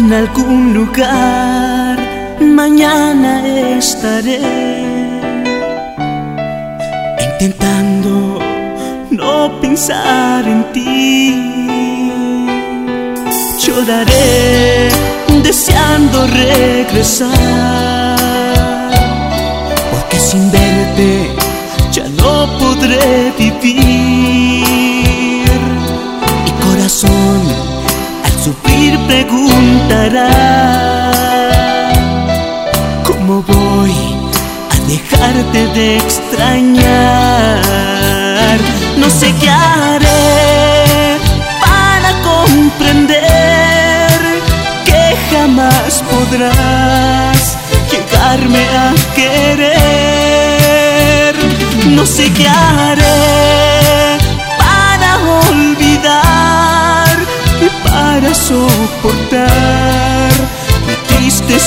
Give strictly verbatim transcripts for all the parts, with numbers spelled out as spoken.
en algún lugar mañana estaré, intentando no pensar en ti. Lloraré deseando regresar, porque sin verte ya no podré vivir. Mi corazón al sufrir preguntará: ¿cómo voy a dejarte de extrañar? No sé qué haré para comprender que jamás podrás llegarme a querer. No sé qué haré para olvidar y para soportar mi triste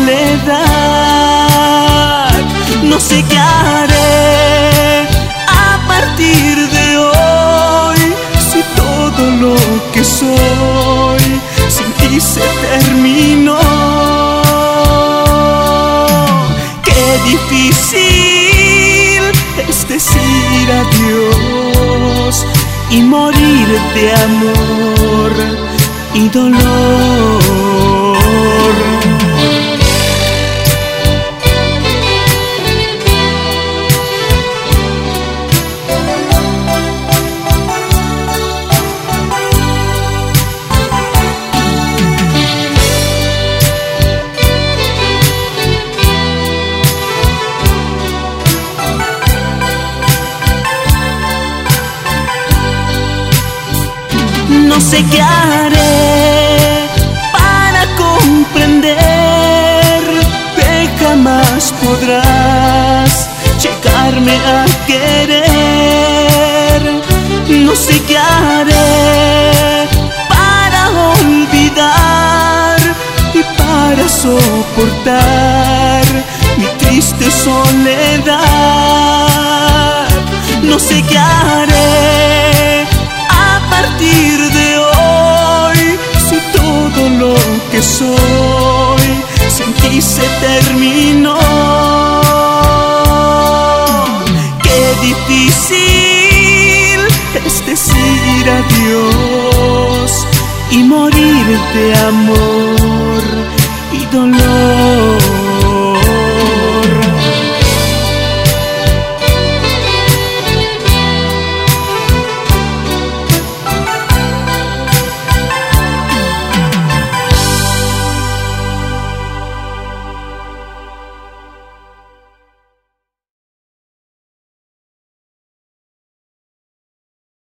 soledad. No sé qué haré a partir de hoy, si todo lo que soy sin ti se terminó. Qué difícil es decir adiós y morir de amor y dolor. No sé qué haré para comprender que jamás podrás llegarme a querer. No sé qué haré para olvidar y para soportar mi triste soledad. No sé qué haré a partir de hoy, si todo lo que soy sin ti se terminó. Qué difícil es decir adiós y morir de amor.